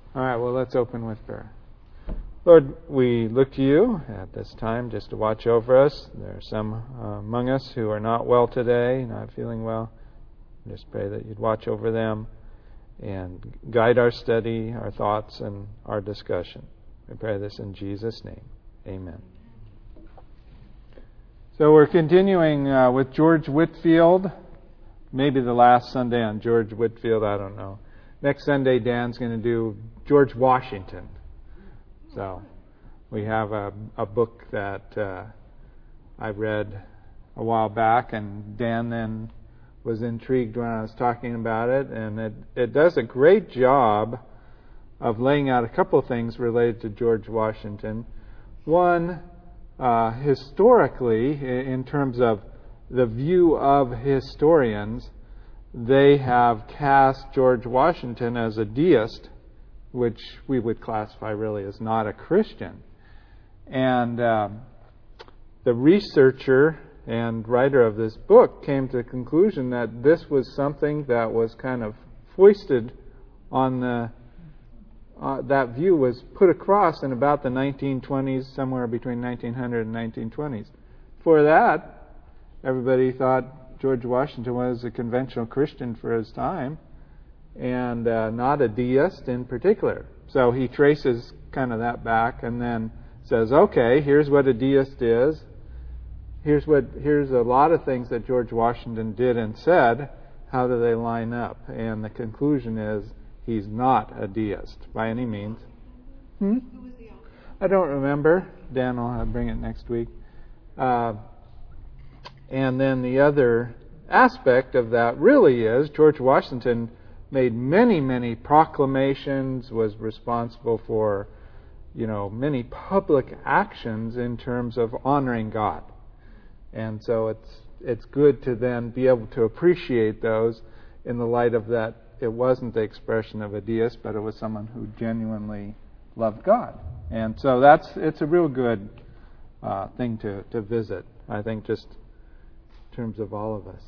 All right, well, let's open with prayer. Lord, we look to you at this time just to watch over us. There are some among us who are not well today, not feeling well. Just pray that you'd watch over them and guide our study, our thoughts, and our discussion. We pray this in Jesus' name. Amen. So we're continuing with George Whitefield. Maybe the last Sunday on George Whitefield, I don't know. Next Sunday, Dan's going to do George Washington. So we have a book that I read a while back, and Dan then was intrigued when I was talking about it, and it does a great job of laying out a couple of things related to George Washington. One, historically, in terms of the view of historians, they have cast George Washington as a deist, which we would classify really as not a Christian. And the researcher and writer of this book came to the conclusion that this was something that was kind of foisted on that view was put across in about the 1920s, somewhere between 1900 and 1920s. For that, everybody thought George Washington was a conventional Christian for his time, and not a deist in particular. So he traces kind of that back and then says, okay, here's what a deist is. Here's a lot of things that George Washington did and said. How do they line up? And the conclusion is he's not a deist by any means. Who was the author? I don't remember. Dan will bring it next week. And then the other aspect of that really is George Washington made many, many proclamations, was responsible for, many public actions in terms of honoring God. And so it's good to then be able to appreciate those in the light of that it wasn't the expression of a deist, but it was someone who genuinely loved God. And so it's a real good thing to visit, I think, just in terms of all of us.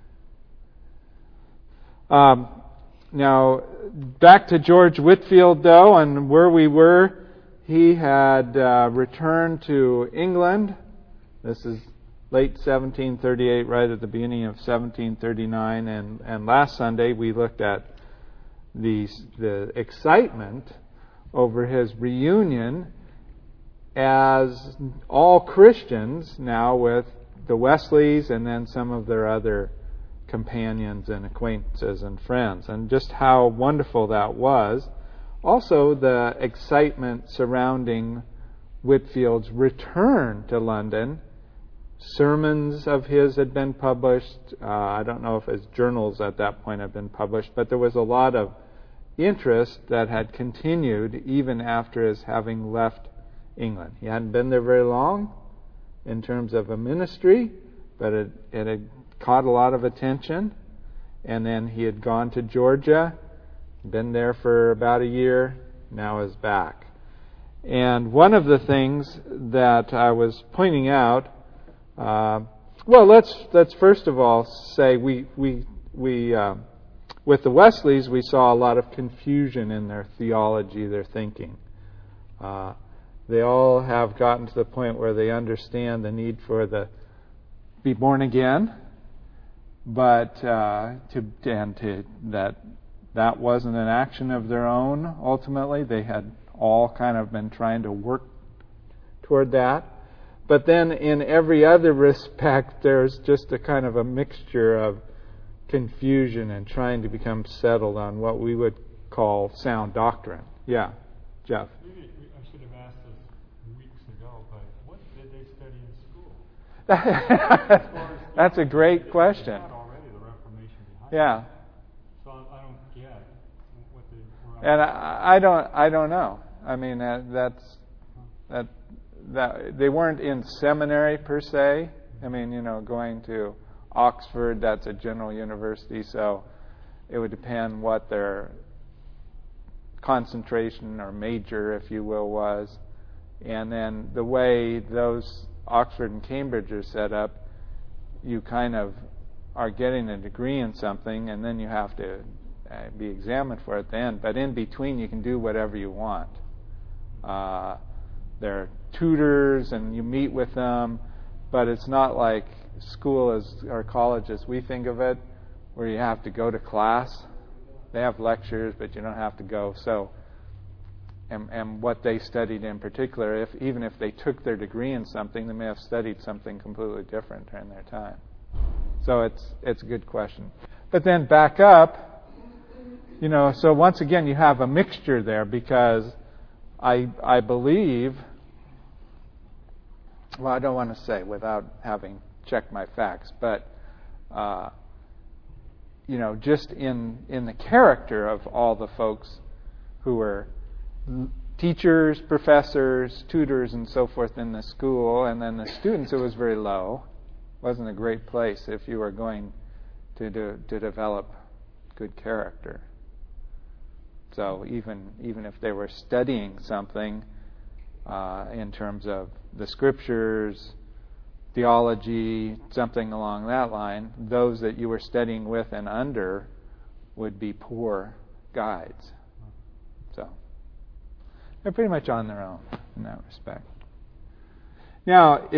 Now, back to George Whitefield, though, and where we were, he had returned to England. This is late 1738, right at the beginning of 1739, and last Sunday we looked at the excitement over his reunion as all Christians now with the Wesleys and then some of their other companions and acquaintances and friends, and just how wonderful that was. Also, the excitement surrounding Whitefield's return to London. Sermons of his had been published. I don't know if his journals at that point had been published, but there was a lot of interest that had continued even after his having left England. He hadn't been there very long in terms of a ministry, but it had caught a lot of attention. And then he had gone to Georgia, been there for about a year, now is back. And one of the things that I was pointing out, let's first of all say we with the Wesleys we saw a lot of confusion in their theology, their thinking. They all have gotten to the point where they understand the need for the be born again, but that wasn't an action of their own. Ultimately, they had all kind of been trying to work toward that. But then in every other respect, there's just a kind of a mixture of confusion and trying to become settled on what we would call sound doctrine. Yeah, Jeff. Maybe I should have asked this weeks ago, but what did they study in school? That's a great question. Not already the Reformation behind Yeah. it. So I don't get what they were. And I don't know. I mean, that they weren't in seminary per se. I mean, going to Oxford, that's a general university, so it would depend what their concentration or major, if you will, was. And then the way those Oxford and Cambridge are set up, you kind of are getting a degree in something, and then you have to be examined for at the end. But in between, you can do whatever you want. There are tutors, and you meet with them, but it's not like school or college as we think of it, where you have to go to class. They have lectures, but you don't have to go. So, and what they studied in particular, even if they took their degree in something, they may have studied something completely different during their time. So it's a good question. But then back up, so once again you have a mixture there, because I believe, well, I don't want to say without having checked my facts, but just in the character of all the folks who were teachers, professors, tutors, and so forth in the school, and then the students, it was very low. It wasn't a great place if you were going to develop good character. So even if they were studying something in terms of the scriptures, theology, something along that line, those that you were studying with and under would be poor guides. So they're pretty much on their own in that respect. Now,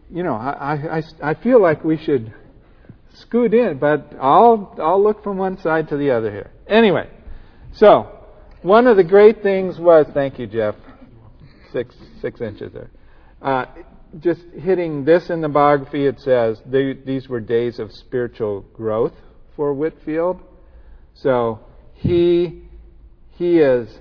I feel like we should scoot in, but I'll look from one side to the other here. Anyway, so one of the great things was, thank you, Jeff, 6 inches there. Just hitting this in the biography, it says these were days of spiritual growth for Whitefield. So he has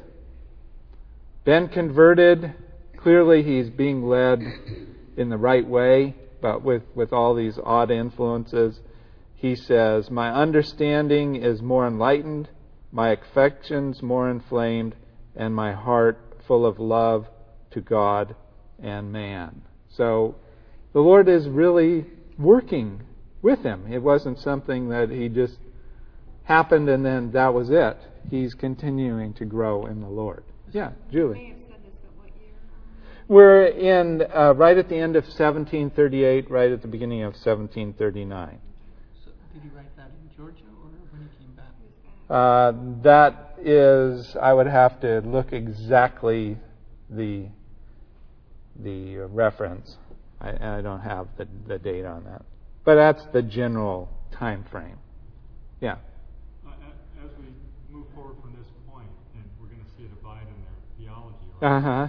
been converted. Clearly he's being led in the right way, but with all these odd influences. He says, my understanding is more enlightened, my affections more inflamed, and my heart full of love to God and man. So the Lord is really working with him. It wasn't something that he just happened and then that was it. He's continuing to grow in the Lord. Yeah, Julie. You may have said this, but what year? We're in right at the end of 1738, right at the beginning of 1739. So did he write that in Georgia or when he came back? That is, I would have to look exactly the reference. I don't have the date on that. But that's the general time frame. Yeah. As we move forward from this point, and we're going to see a divide in their theology, right?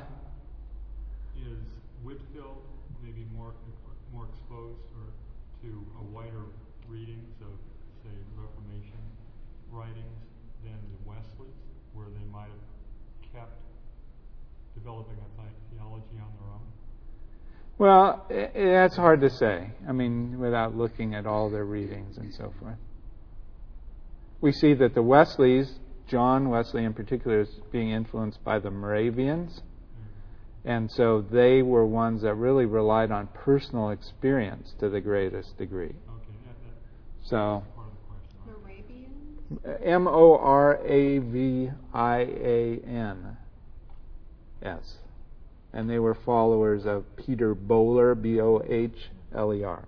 Is Whitefield maybe more exposed to a wider readings of, say, Reformation writings than the Wesleys, where they might have kept developing a theology on their own? Well, that's hard to say. I mean, without looking at all their readings and so forth. We see that the Wesleys, John Wesley in particular, is being influenced by the Moravians. And so they were ones that really relied on personal experience to the greatest degree. Okay, that's so part of the question. Moravians? Moravians. And they were followers of Peter Bohler, Bohler.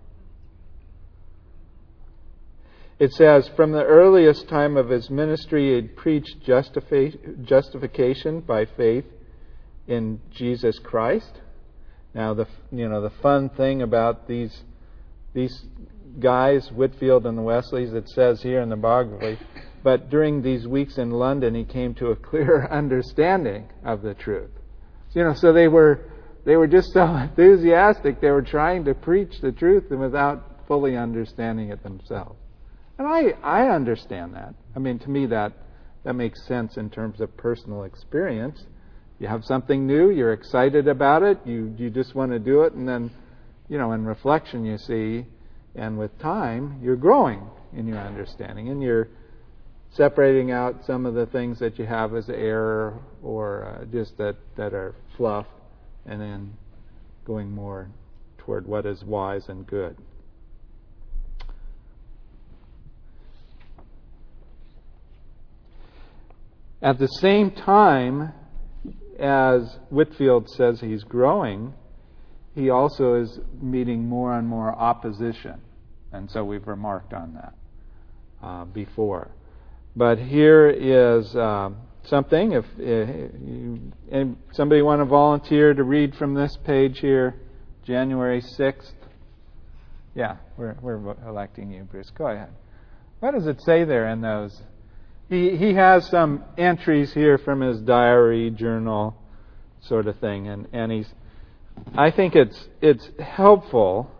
It says, from the earliest time of his ministry, he had preached justification by faith in Jesus Christ. Now, the fun thing about these guys, Whitefield and the Wesleys, it says here in the biography, but during these weeks in London, he came to a clearer understanding of the truth. So they were just so enthusiastic. They were trying to preach the truth and without fully understanding it themselves. And I understand that. I mean, to me that makes sense in terms of personal experience. You have something new, you're excited about it, you just want to do it, and then, in reflection you see, and with time, you're growing in your understanding, and you're separating out some of the things that you have as error or just that are fluff, and then going more toward what is wise and good. At the same time as Whitefield says he's growing, he also is meeting more and more opposition. And so we've remarked on that before. But here is something. If somebody want to volunteer to read from this page here, January 6th. Yeah, we're electing you, Bruce. Go ahead. What does it say there in those? He has some entries here from his diary, journal, sort of thing, and he's. I think it's helpful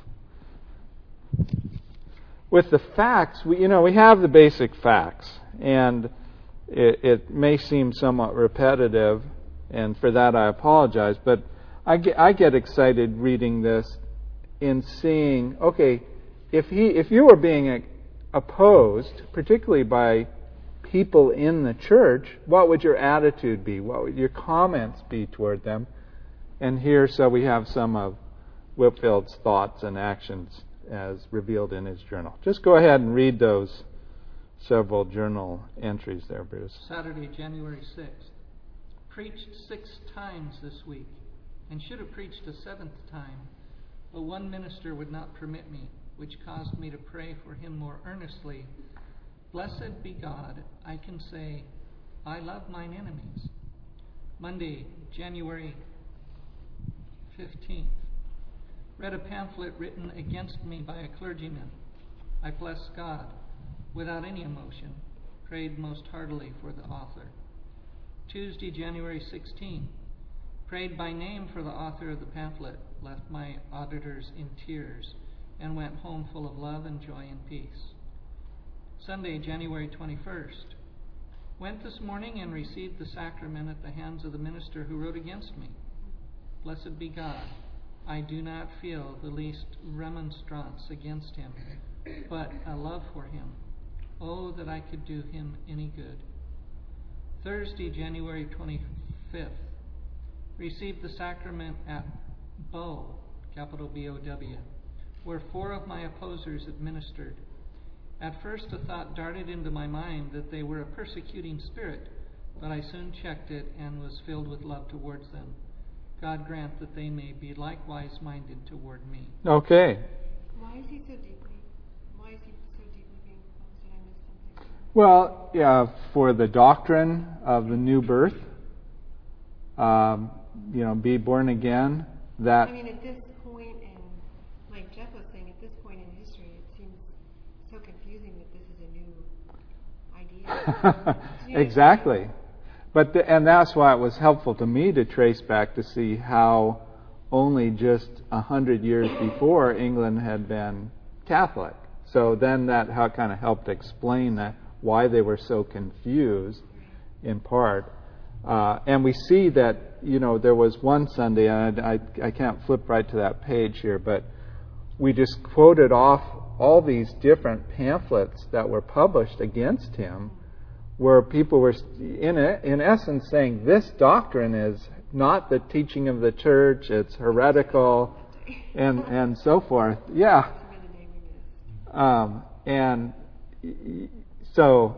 with the facts. We have the basic facts, and it may seem somewhat repetitive, and for that I apologize. But I get excited reading this in seeing, okay, if you were being opposed, particularly by people in the church, what would your attitude be? What would your comments be toward them? And here, so we have some of Whitfield's thoughts and actions as revealed in his journal. Just go ahead and read those several journal entries there, Bruce. Saturday, January 6th. Preached 6 times this week, and should have preached a 7th time, but one minister would not permit me, which caused me to pray for him more earnestly. Blessed be God, I can say, I love mine enemies. Monday, January 15th. Read a pamphlet written against me by a clergyman. I blessed God without any emotion, prayed most heartily for the author. Tuesday, January 16th. Prayed by name for the author of the pamphlet, left my auditors in tears, and went home full of love and joy and peace. Sunday, January 21st. Went this morning and received the sacrament at the hands of the minister who wrote against me. Blessed be God, I do not feel the least remonstrance against him, but a love for him. Oh, that I could do him any good. Thursday, January 25th. Received the sacrament at Bow, capital B-O-W, where 4 of my opposers administered. At first a thought darted into my mind that they were a persecuting spirit, but I soon checked it and was filled with love towards them. God grant that they may be likewise minded toward me. Okay. Why is he so deeply being opposed? Did I miss something? Well, yeah, for the doctrine of the new birth, be born again. That. I mean, at this point in, like Jeff was saying, at this point in history, it seems so confusing that this is a new idea. Exactly. And that's why it was helpful to me to trace back to see how only just 100 years before England had been Catholic. So then that kind of helped explain that why they were so confused, in part. And we see that there was one Sunday, and I can't flip right to that page here, but we just quoted off all these different pamphlets that were published against him, where people were, in essence, saying this doctrine is not the teaching of the church, it's heretical, and so forth. Yeah. And so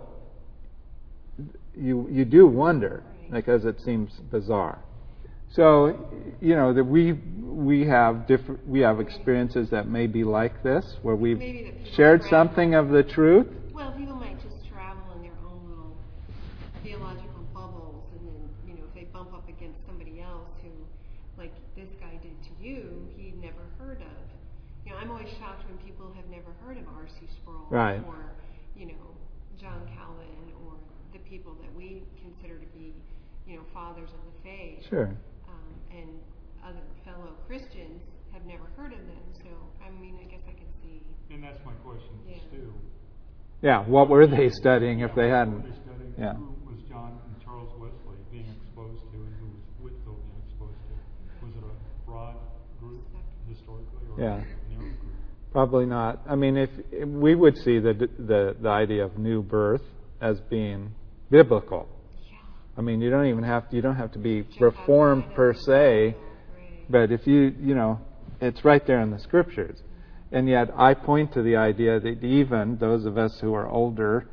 you do wonder, because it seems bizarre. So, that we have experiences that may be like this, where we've shared something of the truth. Well, people might just travel in their own little theological bubbles, and then, if they bump up against somebody else who, like this guy did to you, he'd never heard of. I'm always shocked when people have never heard of R.C. Sproul, right, or, John Calvin, or the people that we consider to be, fathers of the faith. Sure. And other fellow Christians have never heard of them. So, I guess I can see. And that's my question, Stu. Yeah, what were they studying if they hadn't? What were they studying? Yeah. Who was John and Charles Wesley being exposed to, and who was Whitfield being exposed to? Was it a broad group historically, or a narrow group? Probably not. If we would see the idea of new birth as being biblical. You don't have to be reformed per se, but if it's right there in the scriptures. And yet I point to the idea that even those of us who are older,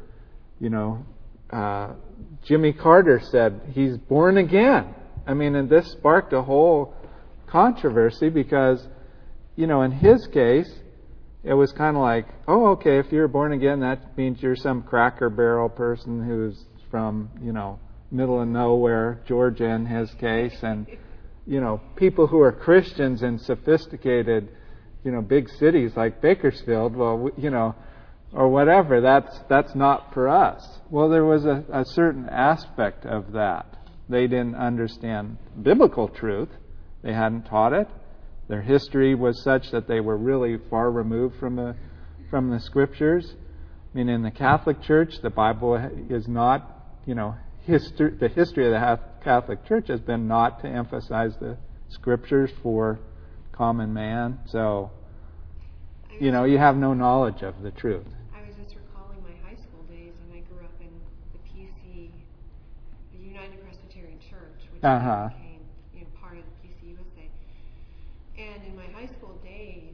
Jimmy Carter said he's born again. And this sparked a whole controversy because, in his case, it was kind of like, oh, okay, if you're born again, that means you're some Cracker Barrel person who's from, middle of nowhere, Georgia in his case, and, people who are Christians in sophisticated, big cities like Bakersfield, well, or whatever, that's not for us. Well, there was a certain aspect of that. They didn't understand biblical truth. They hadn't taught it. Their history was such that they were really far removed from the Scriptures. I mean, in the Catholic Church, the Bible is not, the history of the Catholic Church has been not to emphasize the Scriptures for common man. So, you have no knowledge of the truth. I was just recalling my high school days, and I grew up in the PC, the United Presbyterian Church, which became part of the PCUSA. And in my high school days,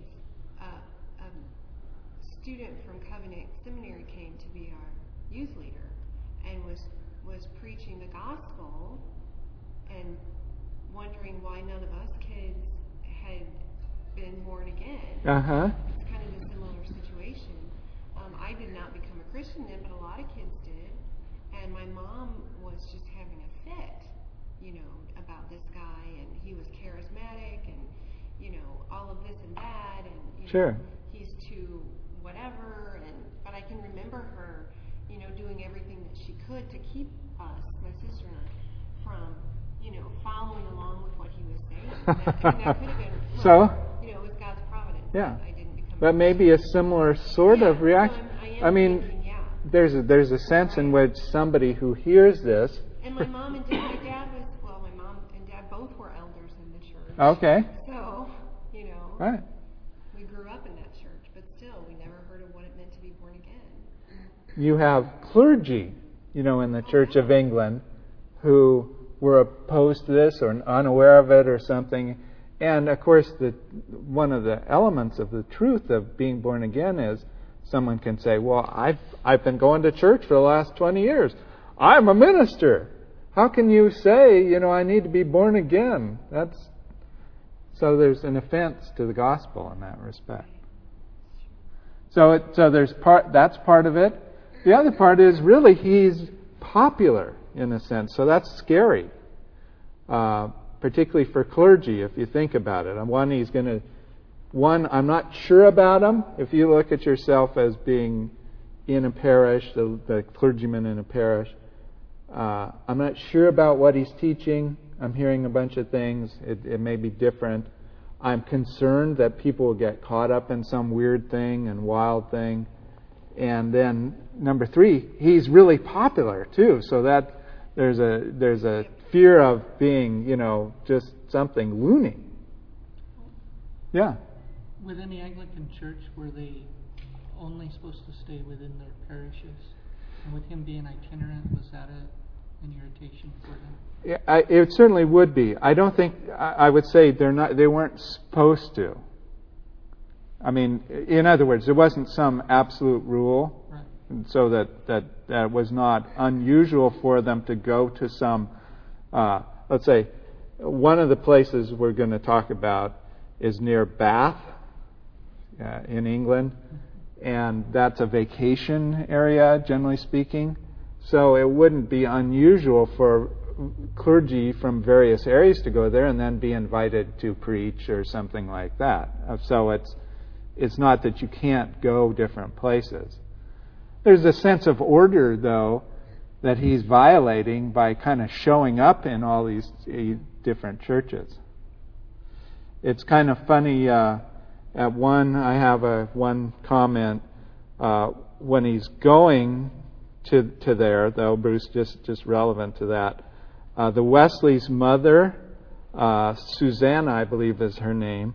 a student from Covenant Seminary came to be our youth leader and was preaching the gospel and wondering why none of us kids had been born again. It's kind of a similar situation. I did not become a Christian then, but a lot of kids did. And my mom was just having a fit, about this guy, and he was charismatic, and, all of this and that, and, sure. He's too whatever, but I can remember her, doing everything that she could to keep us, my sister and I, from, following along with what he was saying. That could have been, so, it was God's providence. Yeah. I didn't become but maybe a similar sort of reaction. I mean, thinking, there's a sense in which somebody who hears this. And my mom and dad, my mom and dad both were elders in the church. Okay. So, right. We grew up in that church, but still, we never heard of what it meant to be born again. You have clergy, in the Church of England who were opposed to this or unaware of it or something. And, of course, one of the elements of the truth of being born again is someone can say, well, I've been going to church for the last 20 years. I'm a minister. How can you say, I need to be born again? So there's an offense to the gospel in that respect. So that's part of it. The other part is really he's popular in a sense. So that's scary, particularly for clergy if you think about it. I'm not sure about him. If you look at yourself as being in a parish, the clergyman in a parish, I'm not sure about what he's teaching. I'm hearing a bunch of things. It may be different. I'm concerned that people will get caught up in some weird thing and wild thing. And then number 3, he's really popular too. So that there's a fear of being, just something loony. Yeah. Within the Anglican Church, were they only supposed to stay within their parishes? And with him being itinerant, was that an irritation for them? Yeah, it certainly would be. I don't think I would say they weren't supposed to. I mean, in other words, there wasn't some absolute rule, right. And so that was not unusual for them to go to some. Let's say one of the places we're going to talk about is near Bath in England, and that's a vacation area, generally speaking. So it wouldn't be unusual for clergy from various areas to go there and then be invited to preach or something like that. So it's not that you can't go different places. There's a sense of order, though, that he's violating by kind of showing up in all these different churches. It's kind of funny. I have one comment when he's going to there, though, Bruce, just relevant to that. The Wesley's mother, Susanna, I believe is her name,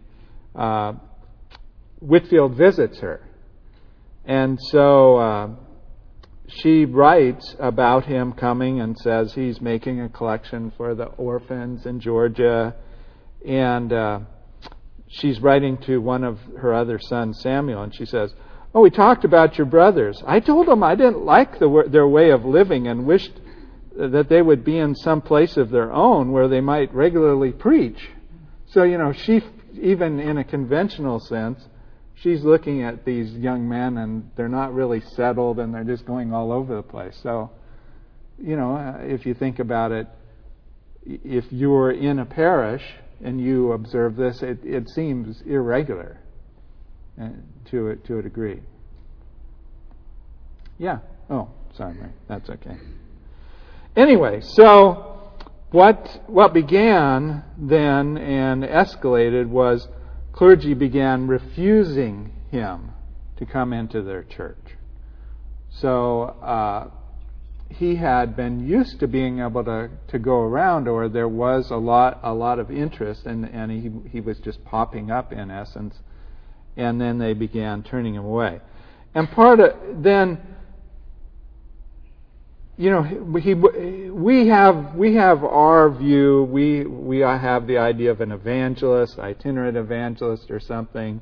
Whitefield visits her. And so she writes about him coming and says he's making a collection for the orphans in Georgia. And she's writing to one of her other sons, Samuel, and she says, "Oh, we talked about your brothers. I told them I didn't like their way of living and wished that they would be in some place of their own where they might regularly preach." So, she, even in a conventional sense, she's looking at these young men, and they're not really settled, and they're just going all over the place. So, if you think about it, if you're in a parish and you observe this, it seems irregular to a degree. Yeah. Oh, sorry, Mary. That's okay. Anyway, so what began then and escalated was clergy began refusing him to come into their church. So he had been used to being able to go around, or there was a lot of interest, and he was just popping up in essence, and then they began turning him away. And part of then, we have our view. We have the idea of an evangelist, itinerant evangelist, or something.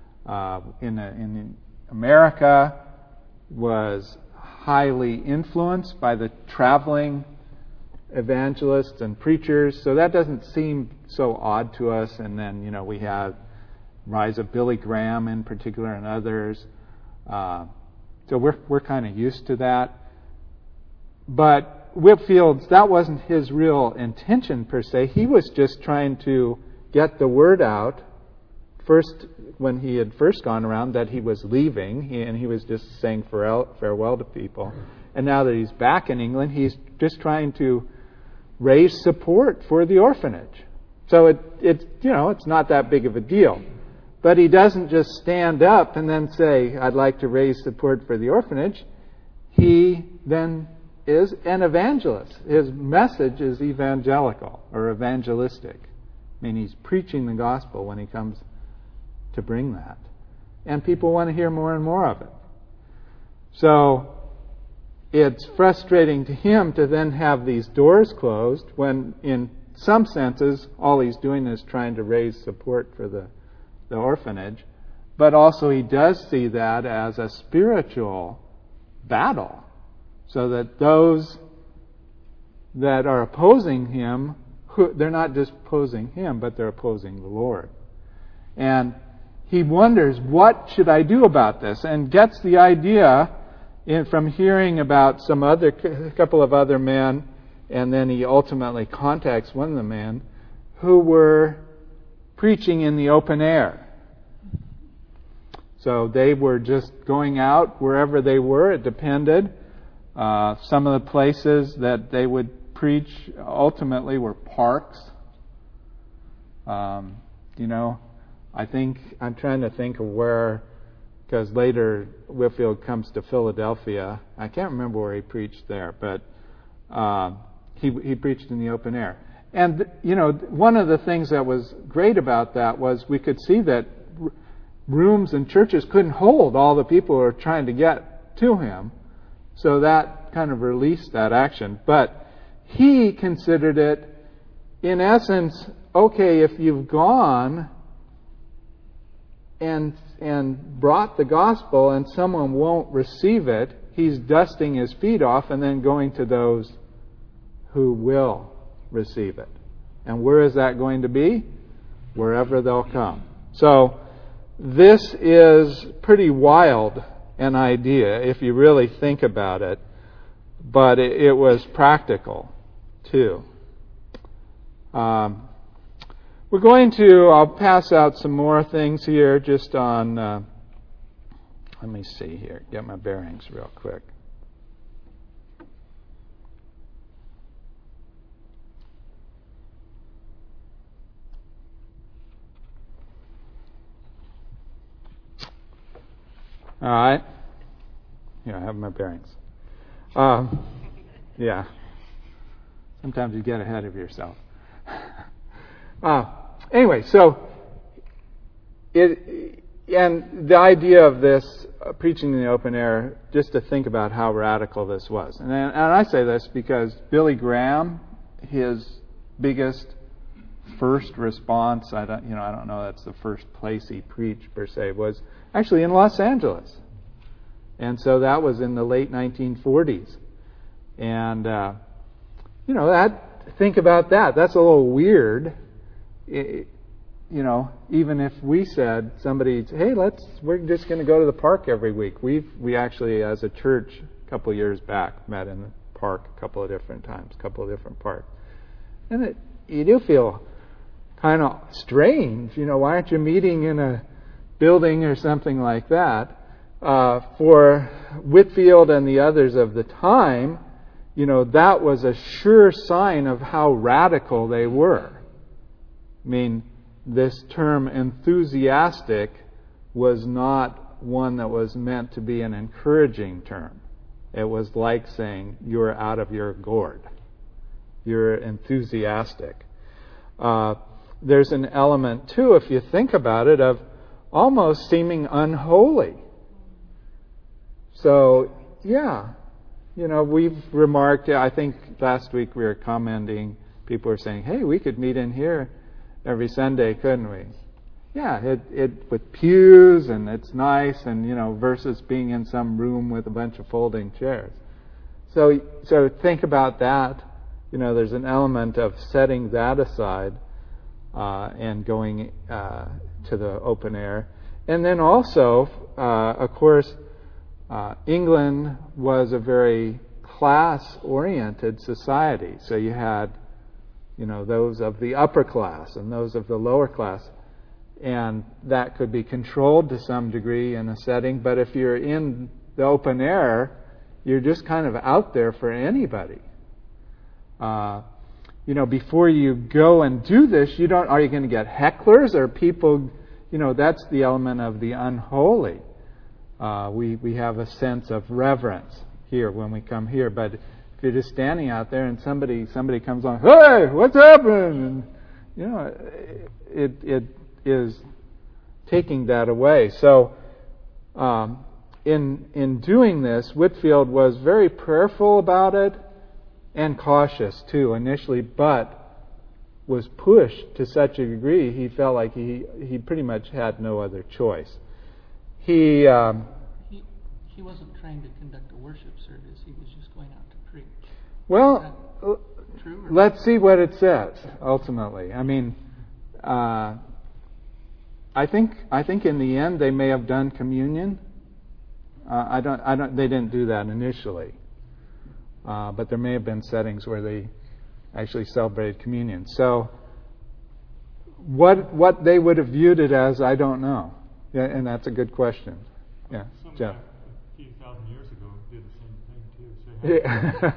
In America, was highly influenced by the traveling evangelists and preachers, so that doesn't seem so odd to us. And then we have rise of Billy Graham in particular, and others. So we're kind of used to that. But Whitfield's, that wasn't his real intention per se. He was just trying to get the word out. First, when he had first gone around, that he was leaving, and he was just saying farewell to people. And now that he's back in England, he's just trying to raise support for the orphanage. So it's not that big of a deal. But he doesn't just stand up and then say, "I'd like to raise support for the orphanage." He then is an evangelist. His message is evangelical or evangelistic. I mean, he's preaching the gospel when he comes to bring that. And people want to hear more and more of it. So it's frustrating to him to then have these doors closed when, in some senses, all he's doing is trying to raise support for the orphanage. But also he does see that as a spiritual battle, so that those that are opposing him, they're not just opposing him, but they're opposing the Lord. And he wonders, what should I do about this? And gets the idea from hearing about a couple of other men, and then he ultimately contacts one of the men who were preaching in the open air. So they were just going out wherever they were. It depended. Some of the places that they would preach ultimately were parks. I'm trying to think of where, because later Whitfield comes to Philadelphia. I can't remember where he preached there, but he preached in the open air. And one of the things that was great about that was we could see that rooms and churches couldn't hold all the people who were trying to get to him. So that kind of released that action. But he considered it, in essence, okay, if you've gone and brought the gospel and someone won't receive it, he's dusting his feet off and then going to those who will receive it. And where is that going to be? Wherever they'll come. So this is pretty wild an idea if you really think about it, but it was practical too. I'll pass out some more things here just on, let me see here, get my bearings real quick. All right. Here, I have my bearings. Yeah. Sometimes you get ahead of yourself. Anyway, so and the idea of this preaching in the open air, just to think about how radical this was. And I say this because Billy Graham, his biggest first response, I don't know that's the first place he preached per se, was actually in Los Angeles. And so that was in the late 1940s. And think about that. That's a little weird. even if we said, hey, we're just going to go to the park every week. We actually, as a church, a couple of years back, met in the park a couple of different times, a couple of different parks. And you do feel kind of strange. Why aren't you meeting in a building or something like that? For Whitefield and the others of the time, that was a sure sign of how radical they were. I mean, this term enthusiastic was not one that was meant to be an encouraging term. It was like saying you're out of your gourd. You're enthusiastic. There's an element, too, if you think about it, of almost seeming unholy. So, yeah. We've remarked, I think last week we were commenting, people were saying, hey, we could meet in here every Sunday, couldn't we? Yeah, it with pews and it's nice and, versus being in some room with a bunch of folding chairs. So think about that. There's an element of setting that aside and going to the open air. And then also, of course, England was a very class-oriented society. So you had, those of the upper class and those of the lower class. And that could be controlled to some degree in a setting. But if you're in the open air, you're just kind of out there for anybody. Before you go and do this, are you going to get hecklers or people, that's the element of the unholy. We have a sense of reverence here when we come here, but if you're just standing out there and somebody comes on, hey, what's happening? It is taking that away. So, in doing this, Whitefield was very prayerful about it and cautious too initially, but was pushed to such a degree he felt like he pretty much had no other choice. He wasn't trained to conduct a worship service. He was just going out to preach. Well, true, let's see what it says ultimately. I mean, I think in the end they may have done communion. They didn't do that initially, but there may have been settings where they actually celebrated communion. So, what they would have viewed it as, I don't know. Yeah, and that's a good question. Yeah, Jeff. A few thousand years ago, did the same thing too. So a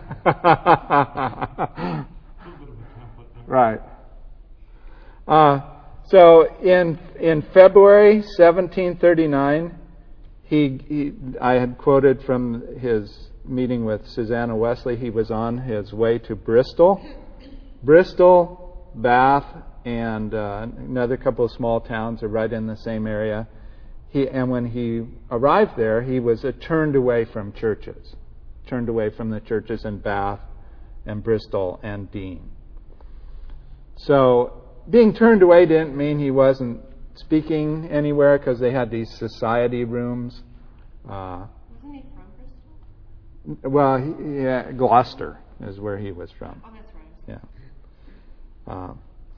little bit of a template there. Right. So in February 1739, I had quoted from his meeting with Susanna Wesley. He was on his way to Bristol, Bath, and another couple of small towns are right in the same area. And when he arrived there, he was turned away from the churches in Bath and Bristol and Dean. So being turned away didn't mean he wasn't speaking anywhere, because they had these society rooms. Wasn't he from Bristol? Well, Gloucester is where he was from. Oh, that's right. Yeah.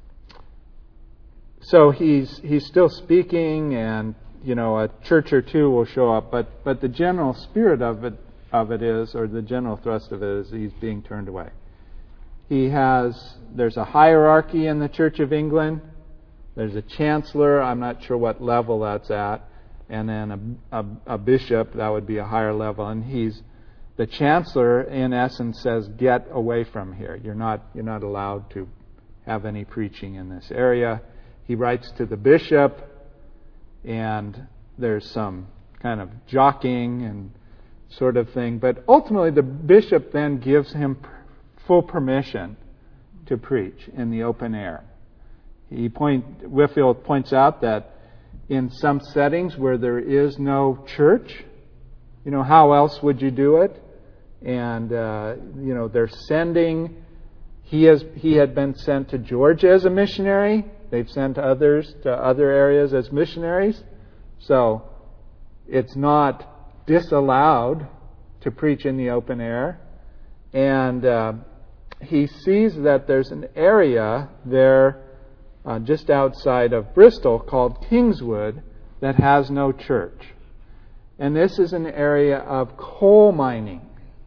So he's still speaking, and a church or two will show up, but the general spirit of it is, or the general thrust of it is, he's being turned away. There's a hierarchy in the Church of England. There's a chancellor, I'm not sure what level that's at, and then a bishop, that would be a higher level, and the chancellor in essence says, get away from here. You're not allowed to have any preaching in this area. He writes to the bishop, and there's some kind of jockeying and sort of thing. But ultimately, the bishop then gives him full permission to preach in the open air. Whitefield points out that in some settings where there is no church, how else would you do it? And they're sending. He had been sent to Georgia as a missionary. They've sent others to other areas as missionaries. So it's not disallowed to preach in the open air. And he sees that there's an area there just outside of Bristol called Kingswood that has no church. And this is an area of coal mining.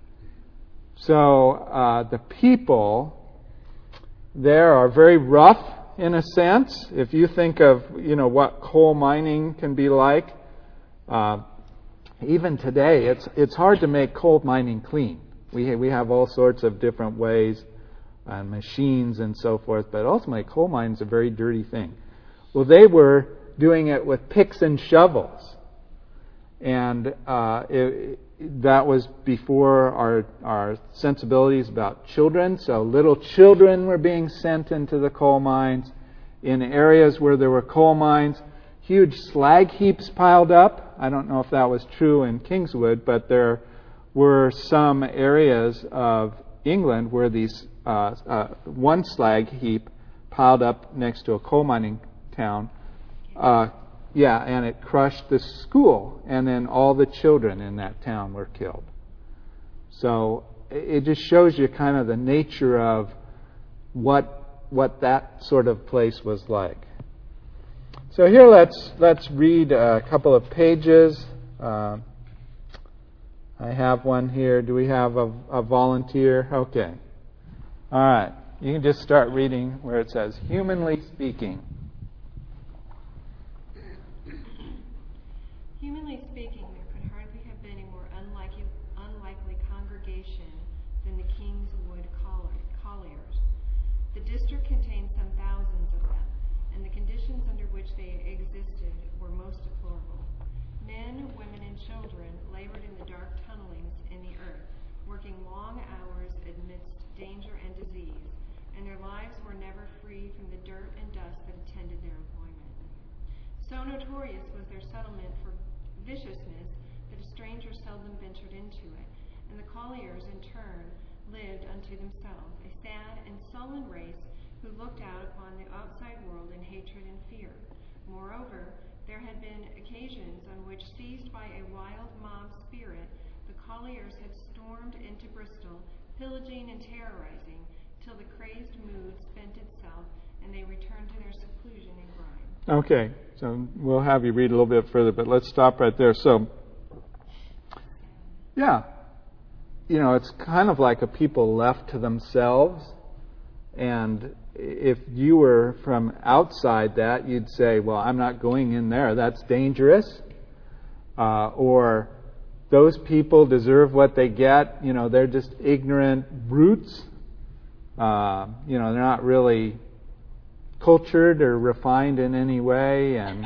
So the people there are very rough in a sense. If you think of, what coal mining can be like, even today, it's hard to make coal mining clean. We have all sorts of different ways and machines and so forth, but ultimately coal mining is a very dirty thing. Well, they were doing it with picks and shovels. And that was before our sensibilities about children. So little children were being sent into the coal mines. In areas where there were coal mines, huge slag heaps piled up. I don't know if that was true in Kingswood, but there were some areas of England where these one slag heap piled up next to a coal mining town. And it crushed the school, and then all the children in that town were killed. So it just shows you kind of the nature of what that sort of place was like. So here let's read a couple of pages. I have one here. Do we have a volunteer? Okay. All right. You can just start reading where it says, humanly speaking. Humanly speaking, there could hardly have been a more unlikely congregation than the Kingswood Colliers. The district contained some thousands of them, and the conditions under which they existed were most deplorable. Men, women, and children labored in the dark tunnelings in the earth, working long hours amidst danger and disease, and their lives were never free from the dirt and dust that attended their employment. So notorious was their settlement for viciousness that a stranger seldom ventured into it, and the Colliers in turn lived unto themselves, a sad and sullen race who looked out upon the outside world in hatred and fear. Moreover, there had been occasions on which, seized by a wild mob spirit, the Colliers had stormed into Bristol, pillaging and terrorizing, till the crazed mood spent itself, and they returned to their seclusion and grime. Okay, so we'll have you read a little bit further, but let's stop right there. So, yeah, it's kind of like a people left to themselves. And if you were from outside that, you'd say, well, I'm not going in there. That's dangerous. Or those people deserve what they get. They're just ignorant brutes. They're not really cultured or refined in any way, and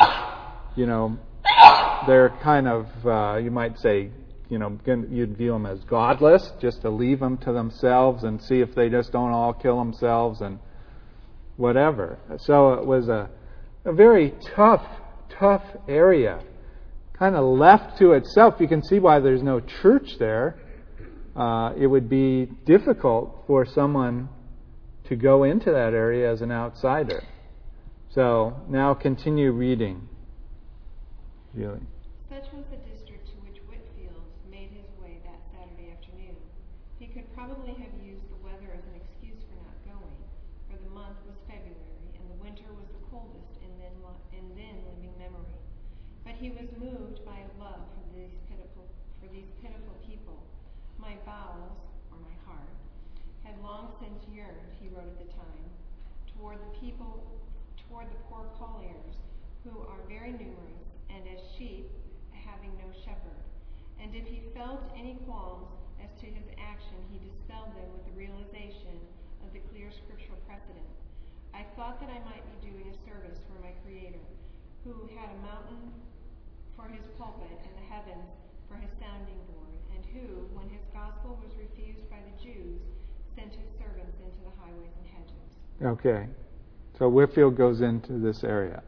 they're kind of you might say you'd view them as godless, just to leave them to themselves and see if they just don't all kill themselves and whatever. So it was a very tough area, kind of left to itself. You can see why there's no church there. It would be difficult for someone to go into that area as an outsider. So now continue reading. Really. Such was the district to which Whitefield made his way that Saturday afternoon. He could probably have used the weather as an excuse for not going, for the month was February, and the winter was the coldest in then living memory. But he was moved by a love for these pitiful people. My bowels, or my heart, had long since yearned, he wrote at the time, toward the poor Colliers, who are very numerous, and as sheep having no shepherd. And if he felt any qualms as to his action, he dispelled them with the realization of the clear scriptural precedent. I thought that I might be doing a service for my Creator, who had a mountain for his pulpit and the heavens for his sounding board, and who, when his gospel was refused by the Jews, sent his servants into the highways and hedges. Okay. So Whitefield goes into this area.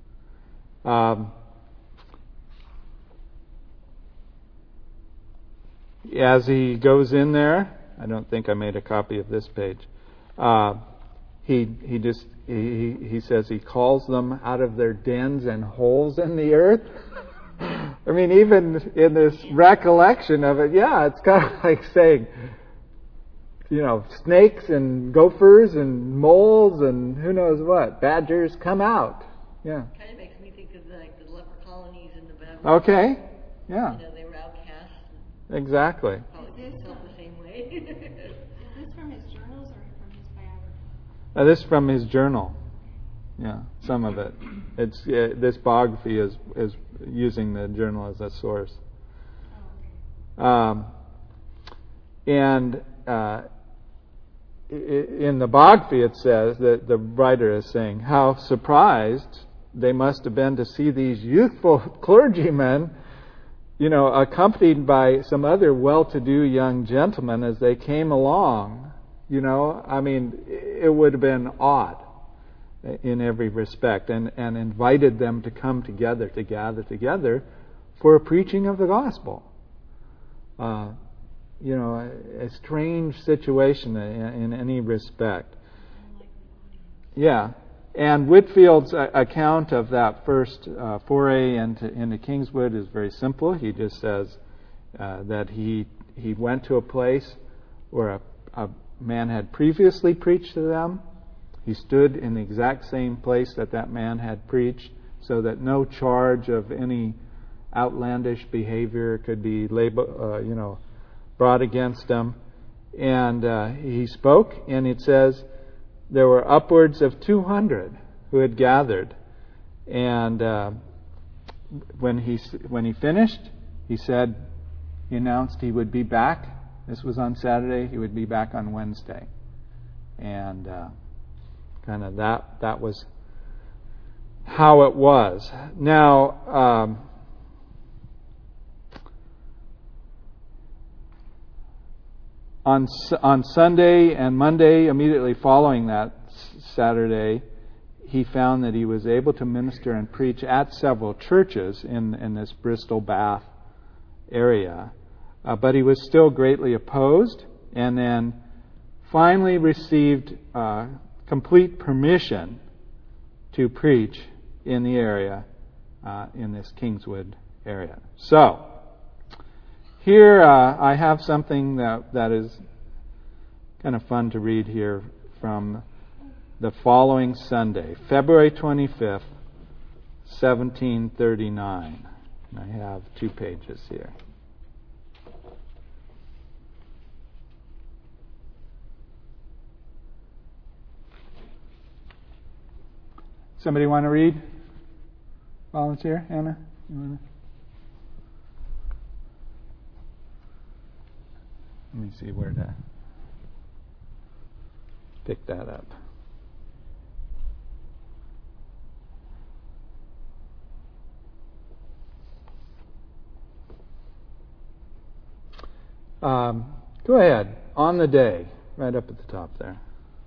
As he goes in there, I don't think I made a copy of this page. He says he calls them out of their dens and holes in the earth. I mean, even in this recollection of it, it's kind of like saying, snakes and gophers and moles and who knows what, badgers come out. Yeah. Kind of makes me think of like the leper colonies in the Bible. Okay. Yeah. They were outcasts. Exactly. Probably felt the same way. Is this from his journals or from his biography? This is from his journal. Yeah, some of it. It's this biography is using the journal as a source. Oh, okay. And in the biography it says that the writer is saying how surprised they must have been to see these youthful clergymen, accompanied by some other well-to-do young gentlemen as they came along. It would have been odd in every respect, and invited them to come together, to gather together for a preaching of the gospel. A strange situation in any respect. Yeah. And Whitfield's account of that first foray into Kingswood is very simple. He just says that he went to a place where a man had previously preached to them. He stood in the exact same place that man had preached, so that no charge of any outlandish behavior could be brought against him. And he spoke, and it says there were upwards of 200 who had gathered. And when he finished, he announced he would be back. This was on Saturday. He would be back on Wednesday. And kind of that was how it was. Now, on Sunday and Monday, immediately following that Saturday, he found that he was able to minister and preach at several churches in this Bristol Bath area. But he was still greatly opposed, and then finally received complete permission to preach in the area, in this Kingswood area. So, here I have something that is kind of fun to read here from the following Sunday, February 25th, 1739. And I have 2 pages here. Somebody want to read? Volunteer? Anna? You want to? Let me see where to pick that up. Go ahead. On the day, right up at the top there.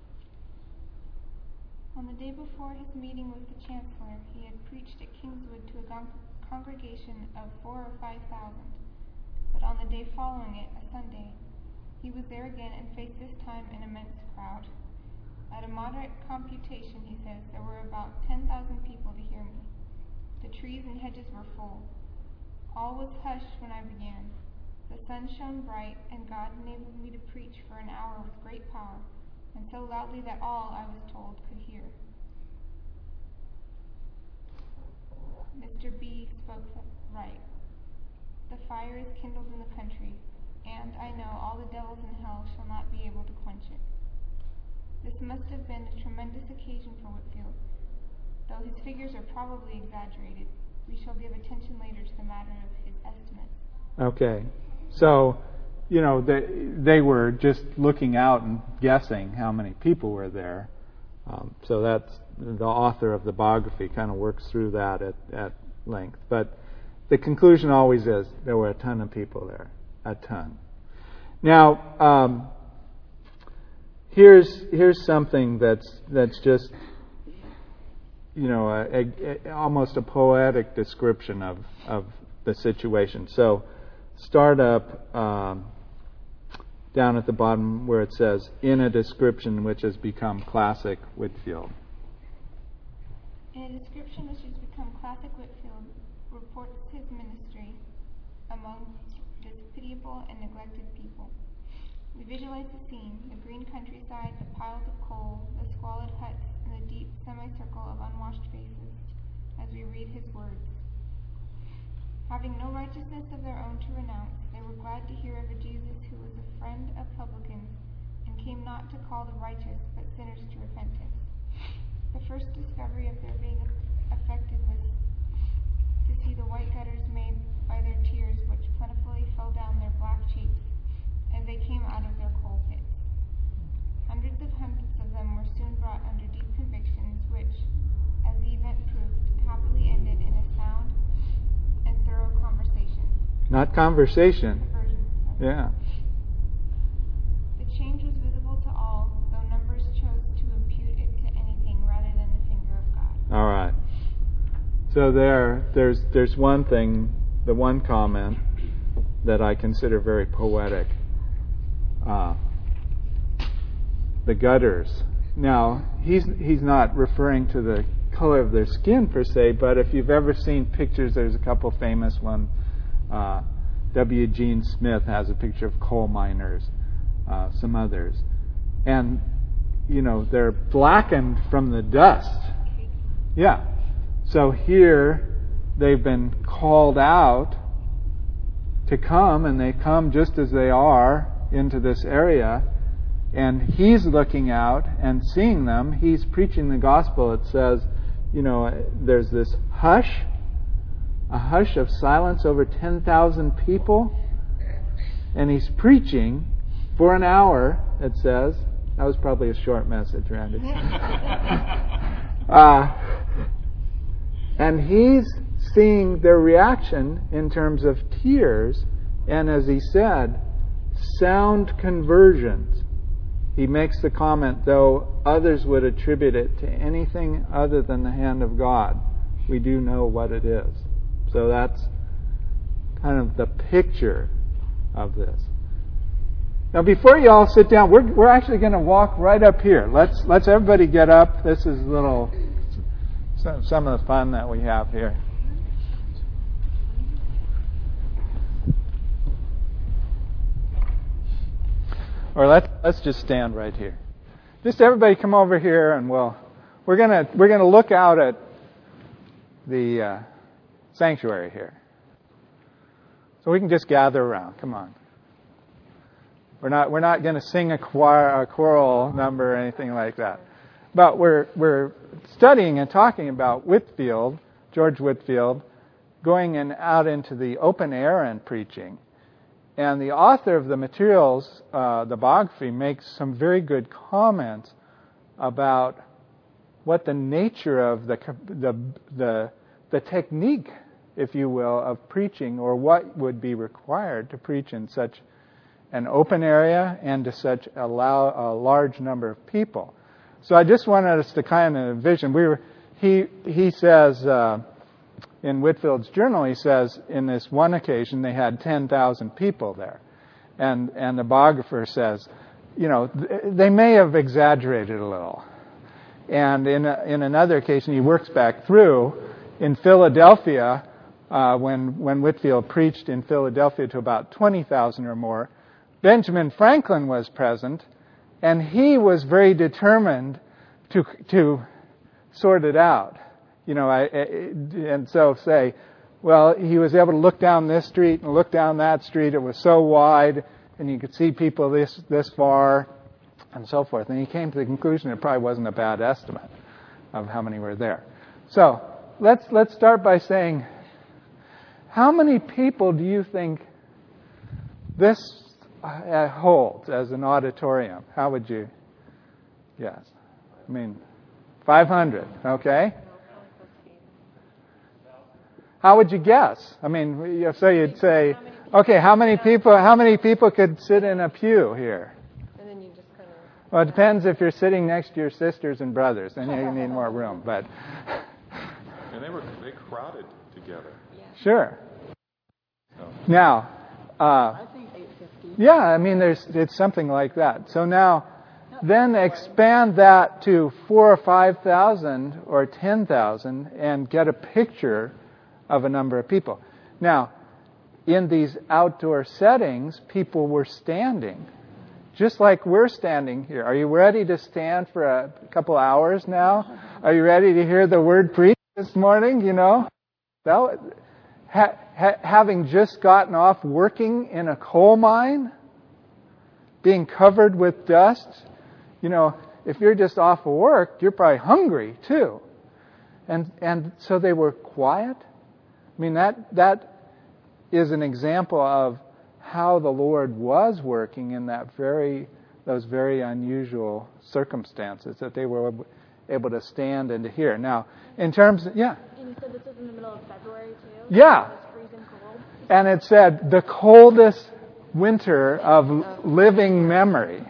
On the day before his meeting with the Chancellor, he had preached at Kingswood to a congregation of 4,000 or 5,000. But on the day following it, a Sunday, he was there again and faced this time an immense crowd. At a moderate computation, he says, there were about 10,000 people to hear me. The trees and hedges were full. All was hushed when I began. The sun shone bright, and God enabled me to preach for an hour with great power, and so loudly that all, I was told, could hear. Mr. B. spoke right. The fire is kindled in the country, and I know all the devils in hell shall not be able to quench it. This must have been a tremendous occasion for Whitfield. Though his figures are probably exaggerated, we shall give attention later to the matter of his estimates. Okay. So, they were just looking out and guessing how many people were there. So that's the author of the biography kind of works through that at length. But the conclusion always is there were a ton of people there. A ton. Now, here's something that's just almost a poetic description of the situation. So start up down at the bottom where it says, in a description which has become classic Whitfield. In a description which has become classic Whitfield reports his ministry among this pitiable and neglected people. You visualize the scene, the green countryside, the piles of coal, the squalid huts, and the deep semicircle of unwashed faces as we read his words. Having no righteousness of their own to renounce, they were glad to hear of a Jesus who was a friend of publicans and came not to call the righteous but sinners to repentance. The first discovery of their being affected was to see the white gutters made by their tears which plentifully fell down their black cheeks as they came out of their coal pits. Hundreds of them were soon brought under deep convictions which, as the event proved, happily ended in a sound and thorough conversation. Not conversation. Conversion. Yeah. The change was visible to all, though numbers chose to impute it to anything rather than the finger of God. All right. So there's one thing, the one comment that I consider very poetic. The gutters. Now, he's not referring to the color of their skin per se, but if you've ever seen pictures, there's a couple famous ones. W. Gene Smith has a picture of coal miners, some others. And, they're blackened from the dust. Yeah. So here, they've been called out to come, and they come just as they are into this area. And he's looking out and seeing them. He's preaching the gospel. It says, there's this hush, a hush of silence over 10,000 people. And he's preaching for an hour, it says. That was probably a short message, Randy. And he's seeing their reaction in terms of tears. And as he said, sound conversions. He makes the comment, though others would attribute it to anything other than the hand of God, we do know what it is. So that's kind of the picture of this. Now, before you all sit down, we're actually going to walk right up here. Let's everybody get up. This is some of the fun that we have here. Or let's just stand right here. Just everybody come over here, and we're gonna look out at the sanctuary here. So we can just gather around. Come on. We're not going to sing a choral number or anything like that. But we're studying and talking about Whitefield, George Whitefield, going out into the open air and preaching. And the author of the materials, the biography, makes some very good comments about what the nature of the technique, if you will, of preaching, or what would be required to preach in such an open area and to such a large number of people. So I just wanted us to kind of envision. He says. In Whitefield's journal, he says, in this one occasion, they had 10,000 people there. And the biographer says, they may have exaggerated a little. And in another occasion, he works back through, in Philadelphia, when Whitefield preached in Philadelphia to about 20,000 or more, Benjamin Franklin was present, and he was very determined to sort it out. And so say, well, he was able to look down this street and look down that street. It was so wide, and you could see people this far, and so forth. And he came to the conclusion it probably wasn't a bad estimate of how many were there. So let's start by saying, how many people do you think this holds as an auditorium? How would you guess? 500, okay? How would you guess? So you'd say, okay, how many people could sit in a pew here? And then you just kind of... Well, it depends if you're sitting next to your sisters and brothers, then you need more room. But and they crowded together. Yeah. Sure. Now, I think 850. yeah, it's something like that. So now, then expand that to 4,000 or 5,000 or 10,000 and get a picture of a number of people. Now, in these outdoor settings, people were standing. just like we're standing here. Are you ready to stand for a couple hours now? Are you ready to hear the word preached this morning? Having just gotten off working in a coal mine, being covered with dust, if you're just off of work, you're probably hungry too. And so they were quiet. I mean, that is an example of how the Lord was working in those very unusual circumstances, that they were able to stand and to hear. Now, in terms of, yeah. And you said this was in the middle of February too? Yeah. It was freezing cold? And it said the coldest winter of living memory.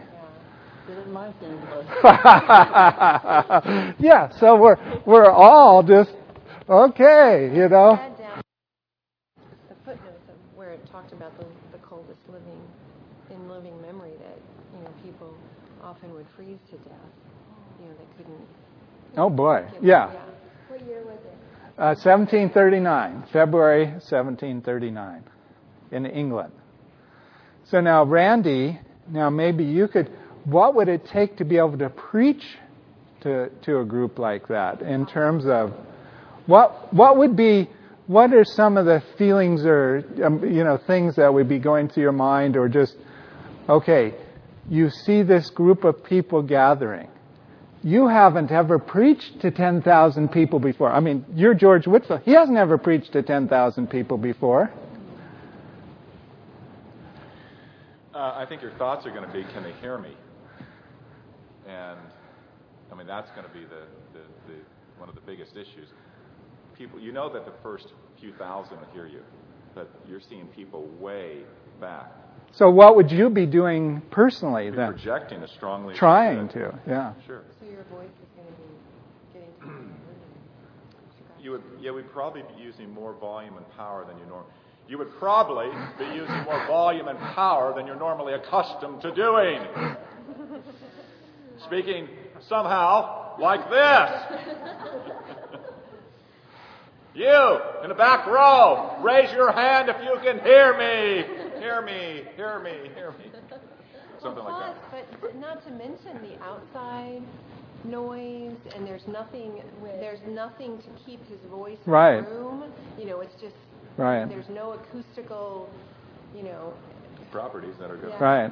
Yeah, so we're all just okay, Add down the footnotes of where it talked about the coldest living memory that people often would freeze to death. They couldn't. Oh boy, yeah. What year was it? 1739, February 1739, in England. So now, Randy, maybe you could. What would it take to be able to preach to a group like that in terms of what are some of the feelings or things that would be going through your mind, or just, okay, you see this group of people gathering. You haven't ever preached to 10,000 people before. I mean, you're George Whitefield. He hasn't ever preached to 10,000 people before. I think your thoughts are going to be, can they hear me? And I mean, that's going to be the one of the biggest issues. People, that the first few thousand will hear you, but you're seeing people way back. So what would you be doing personally then? Projecting as strongly. Trying to, yeah. Sure. So your voice is going to be getting to we'd probably be using more volume and power than you would probably be using more volume and power than you're normally accustomed to doing. Speaking somehow like this. You in the back row, raise your hand if you can hear me. Hear me, hear me, hear me. Something like that. But not to mention the outside noise, and there's nothing to keep his voice in the room. It's just there's no acoustical, properties that are good. Yeah, right.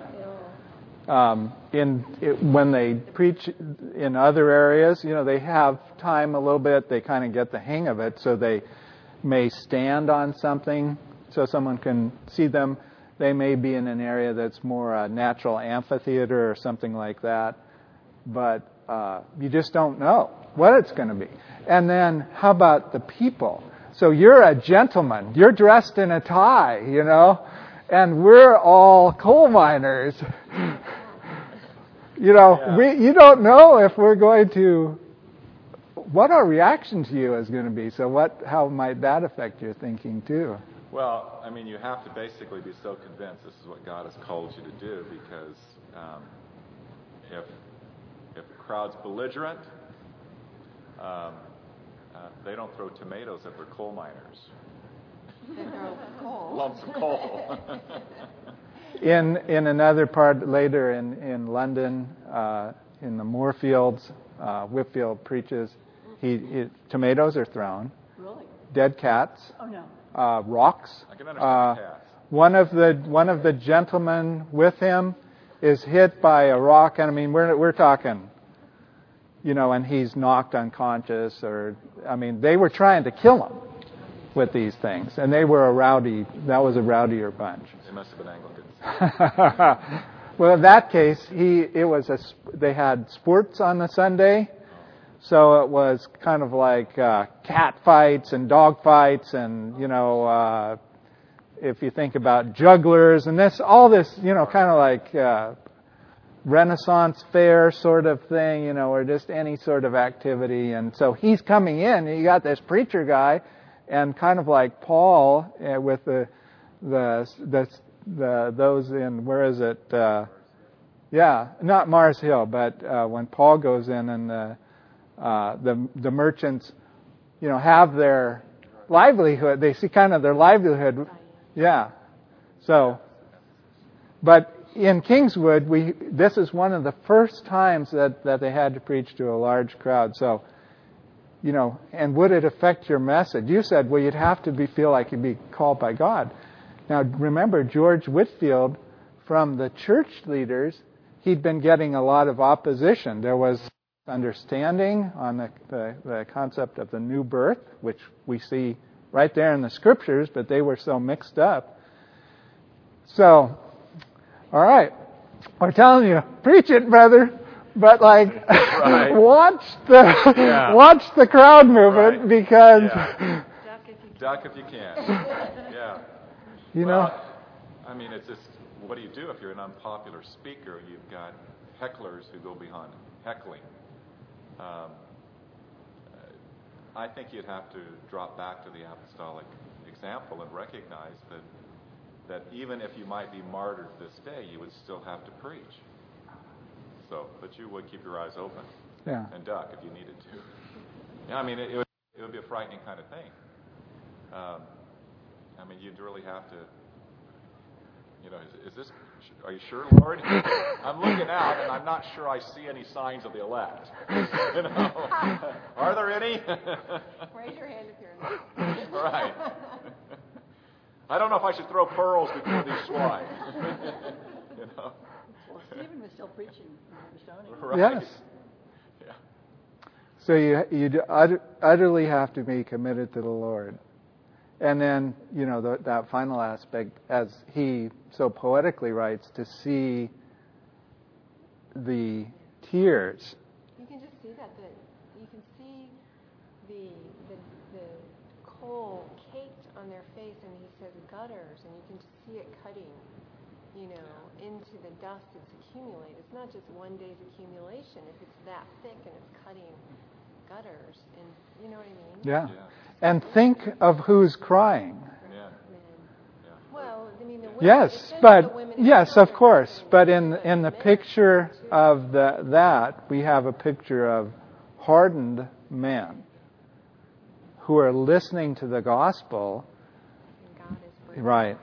When they preach in other areas, they have time a little bit. They kind of get the hang of it, so they may stand on something so someone can see them. They may be in an area that's more a natural amphitheater or something like that, but you just don't know what it's going to be. And then how about the people? So you're a gentleman. You're dressed in a tie, and we're all coal miners. You don't know if we're going to, what our reaction to you is going to be. So how might that affect your thinking too? Well, I mean, you have to basically be so convinced this is what God has called you to do, because if the crowd's belligerent, they don't throw tomatoes at their coal miners. They throw coal. Lumps of coal. In another part later in London, in the Moorfields, Whitefield preaches. Tomatoes are thrown. Really? Dead cats. Oh no. I Rocks. can understand cats. One of the gentlemen with him is hit by a rock, and I mean we're talking, and he's knocked unconscious, they were trying to kill him with these things, and they were that was a rowdier bunch. They must have been Anglicans. Well, in that case, they had sports on the Sunday, so it was kind of like cat fights and dog fights, and if you think about jugglers and all this, kind of like Renaissance fair sort of thing, or just any sort of activity. And so he's coming in, and you got this preacher guy, and kind of like Paul with those in, where is it? Not Mars Hill, but when Paul goes in, and the merchants, have their livelihood. They see kind of their livelihood. Yeah. So, but in Kingswood, this is one of the first times that they had to preach to a large crowd. So, and would it affect your message? You said, well, you'd have to feel like you'd be called by God. Now, remember, George Whitefield, from the church leaders, he'd been getting a lot of opposition. There was understanding on the concept of the new birth, which we see right there in the scriptures, but they were so mixed up. So, all right, we're telling you, preach it, brother, but right. watch the crowd movement, because duck if you can. Yeah. I mean, it's just, what do you do if you're an unpopular speaker? You've got hecklers who go beyond heckling. I think you'd have to drop back to the apostolic example and recognize that even if you might be martyred this day, you would still have to preach. So, but you would keep your eyes open and duck if you needed to. Yeah, I mean, it would be a frightening kind of thing. I mean, you'd really have to. Is this? Are you sure, Lord? I'm looking out, and I'm not sure I see any signs of the elect. Are there any? Raise your hand if you're not. Right. I don't know if I should throw pearls before these swine. Well, Stephen was still preaching in the stoning. Right. Yes. Yeah. So you utterly have to be committed to the Lord. And then, that final aspect, as he so poetically writes, to see the tears. You can just see that. You can see the coal caked on their face, and he says gutters, and you can just see it cutting, into the dust that's accumulated. It's not just one day's accumulation. If it's that thick and it's cutting gutters, and you know what I mean? Yeah. And think of who's crying. Yeah. Well, I mean, the women, yes, but yes, of course. But in the picture of that, we have a picture of hardened men who are listening to the gospel. And God is right.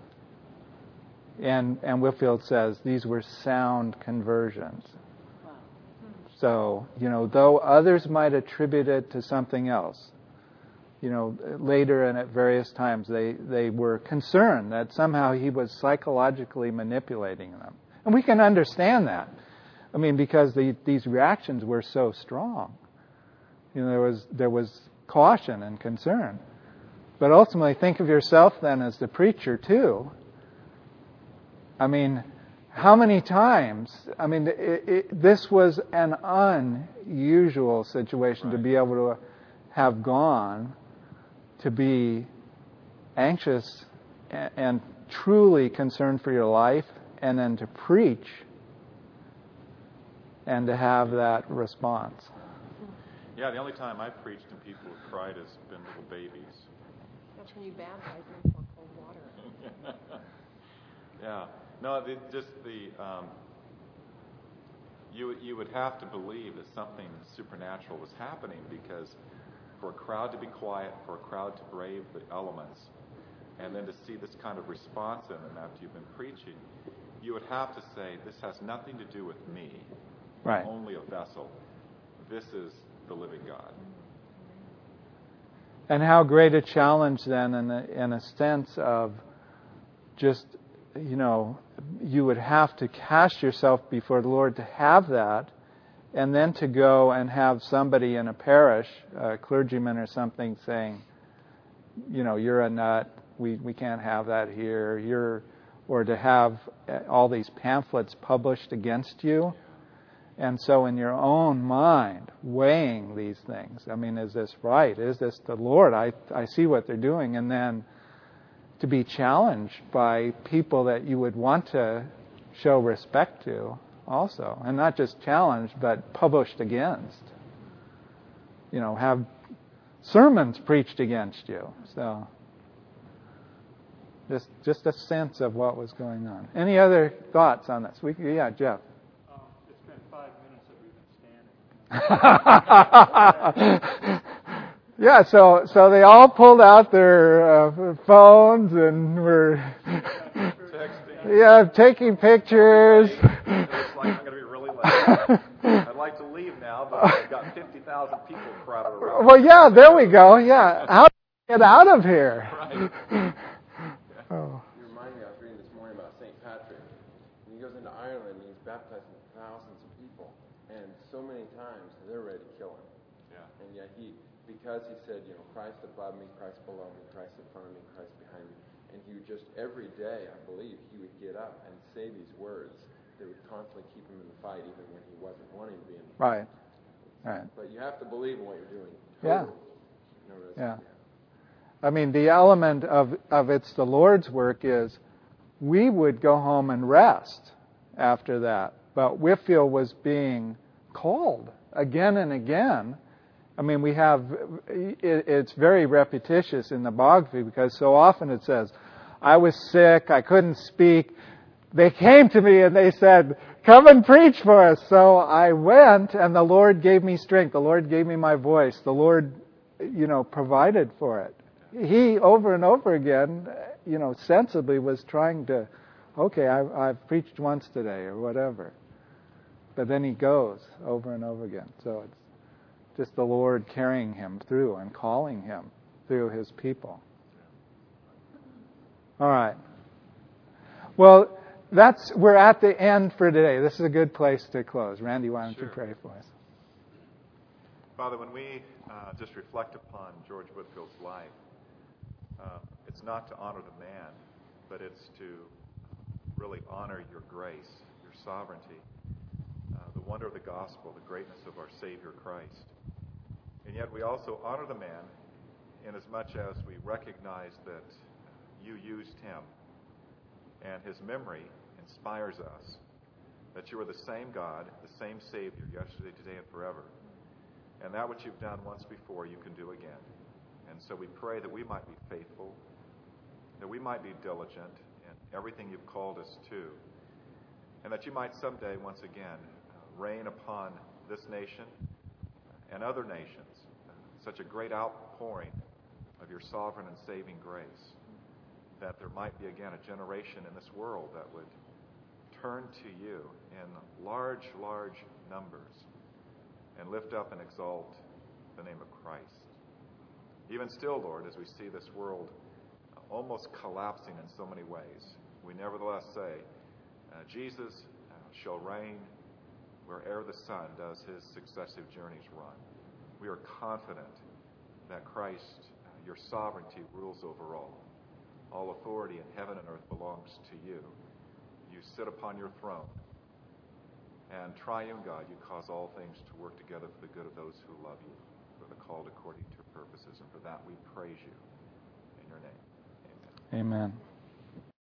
And Whitefield says these were sound conversions. So, though others might attribute it to something else, later and at various times they were concerned that somehow he was psychologically manipulating them. And we can understand that. I mean, because these reactions were so strong. There was caution and concern. But ultimately, think of yourself then as the preacher too. I mean, how many times? I mean, this was an unusual situation to be able to have gone, to be anxious and truly concerned for your life, and then to preach and to have that response. Yeah, the only time I've preached and people have cried has been little babies. That's when you baptize them for cold water. Yeah. No, you would have to believe that something supernatural was happening, because for a crowd to be quiet, for a crowd to brave the elements, and then to see this kind of response in them after you've been preaching, you would have to say, this has nothing to do with me. Right. I'm only a vessel. This is the living God. And how great a challenge then, in a sense of just, you would have to cast yourself before the Lord to have that, and then to go and have somebody in a parish, a clergyman or something, saying, you're a nut, we can't have that here, or to have all these pamphlets published against you. And so in your own mind, weighing these things, I mean, is this right? Is this the Lord? I see what they're doing. And then to be challenged by people that you would want to show respect to also. And not just challenged, but published against. Have sermons preached against you. So just a sense of what was going on. Any other thoughts on this? Yeah, Jeff. It's been 5 minutes that we've been standing. Yeah, so they all pulled out their phones and were texting. Yeah, taking pictures. It looks like I'm going to be really late. I'd like to leave now, but I've got 50,000 people crowded around. Well, yeah, there we go. Yeah. How do we get out of here? Right. Oh. You remind me, I was reading this morning about St. Patrick. When he goes into Ireland and he's baptizing thousands of people. And so many times they're ready to kill him. Yeah. And yet because he said, Christ above me, Christ below me, Christ in front of me, Christ behind me. And he would just, every day, I believe, he would get up and say these words that would constantly keep him in the fight, even when he wasn't wanting to be in the fight. Right. But you have to believe in what you're doing. Yeah. Totally. Yeah. I mean, the element of it's the Lord's work is we would go home and rest after that. But Whitefield was being called again and again. I mean, we have, it's very repetitious in the biography because so often it says, I was sick, I couldn't speak. They came to me and they said, come and preach for us. So I went and the Lord gave me strength. The Lord gave me my voice. The Lord, provided for it. He, over and over again, sensibly was trying to, okay, I've preached once today or whatever. But then he goes over and over again. So it's just the Lord carrying him through and calling him through his people. All right. Well, we're at the end for today. This is a good place to close. Randy, why don't you pray for us? Father, when we just reflect upon George Whitefield's life, it's not to honor the man, but it's to really honor your grace, your sovereignty, the wonder of the gospel, the greatness of our Savior Christ. And yet we also honor the man in as much as we recognize that you used him and his memory inspires us, that you are the same God, the same Savior, yesterday, today, and forever. And that which you've done once before, you can do again. And so we pray that we might be faithful, that we might be diligent in everything you've called us to, and that you might someday, once again, rain upon this nation and other nations such a great outpouring of your sovereign and saving grace, that there might be again a generation in this world that would turn to you in large, large numbers and lift up and exalt the name of Christ. Even still, Lord, as we see this world almost collapsing in so many ways, we nevertheless say, Jesus shall reign wherever the sun does his successive journeys run. We are confident that Christ, your sovereignty, rules over all. All authority in heaven and earth belongs to you. You sit upon your throne. And triune God, you cause all things to work together for the good of those who love you, who are called according to your purposes. And for that we praise you in your name. Amen. Amen.